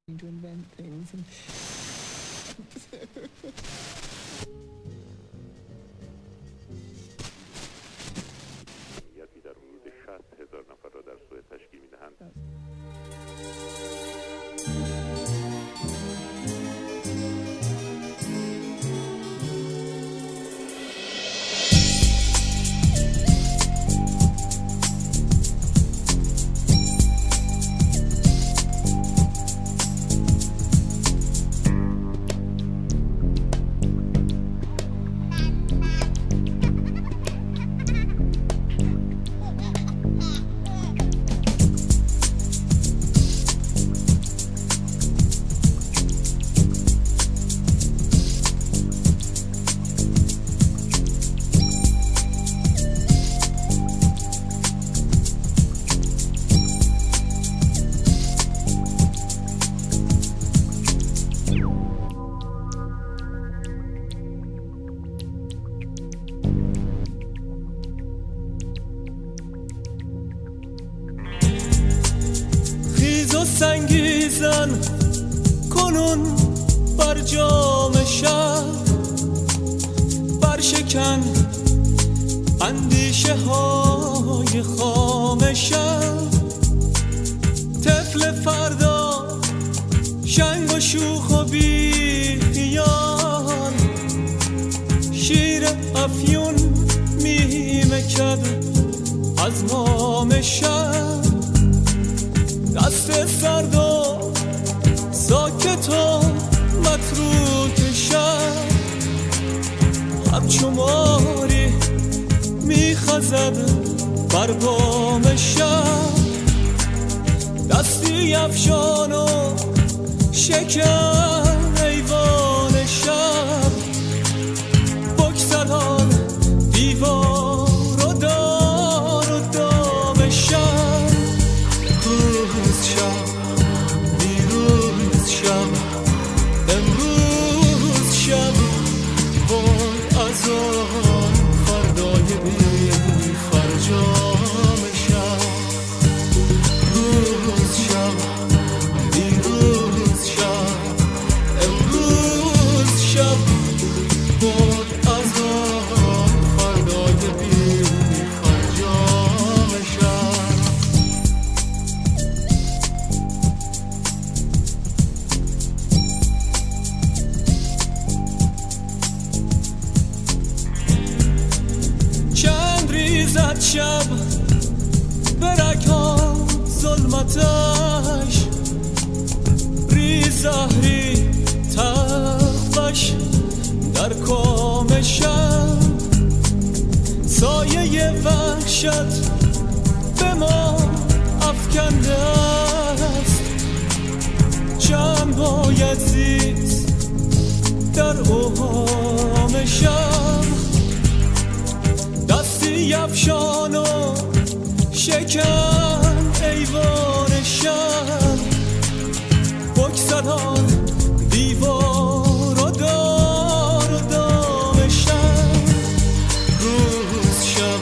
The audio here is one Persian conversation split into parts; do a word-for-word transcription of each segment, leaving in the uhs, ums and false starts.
to invent things. And در حدود شصت هزار نفر را در سوئد تشکیل می‌دهند. سنگیزن کنون بر جام شب، برشکن اندیشه های خام شب. طفل فردا شنگ و شوخ و بی خیال، شیر افیون میمکد از مام شب. دست سرد و ساکت و متروک شب، همچو ماری میخزد بر بام شب. دستی افشان و شکن ایوان شب، بگذران دیوار و دار و دام شب. روز شب دیروز شب امروز شب، وای از آن فردای بی فرجام شب. روز شب دیروز شب امروز شب، وای از آن فردای بی فرجام شب. چند ریزد شب برگها ظلمتش، ریزهری تخفش در کام شب. سایه وحشت به ما افکنده است، جمع باید زیست در اوهام شب. دستی افشان و شکن ایوان شب، بگذران دیوار و دار و دام شب. روز شب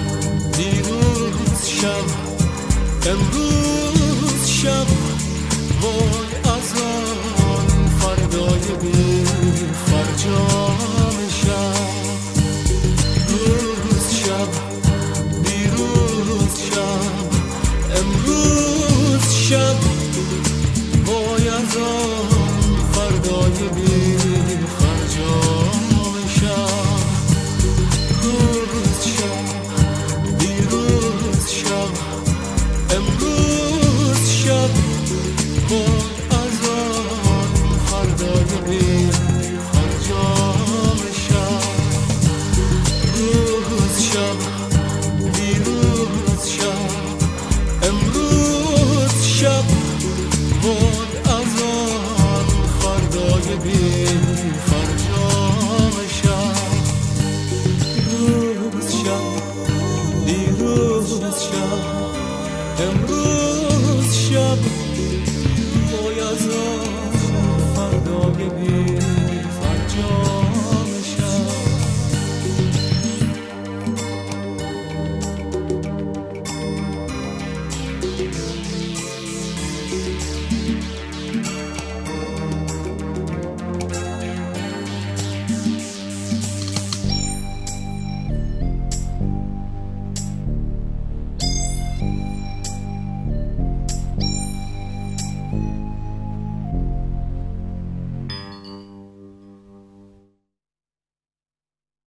دیروز شب امروز شب، وای از آن فردای بی فرجام شب. روز شب دیروز شب امروز شب، وای از آن فردای بی فرجام شب. روز شب دیروز شب امروز شب، وای از آن فردای بی فرجام شب. روز شب دیروز شب امروز شب، وای از آن فردای بی فرجام شب. روز شب دیروز شب امروز شب، وای از آن فردای بی فرجام.